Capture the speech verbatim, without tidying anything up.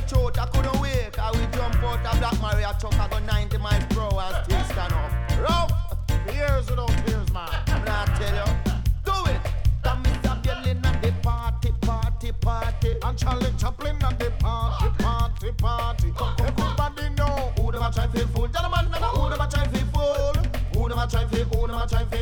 throat, I couldn't wake. I will jump out a Black Maria truck, I go ninety miles per hour and still stand up. Rough! Years without fears, man. I'm gonna tell you. Do it! Come Mister Yelling at the party, party, party. And Charlie Chaplin at the party, party, party. Everybody know who them a try to fool. Gentlemen, who them a try to fool. Who them a try to, who them a try to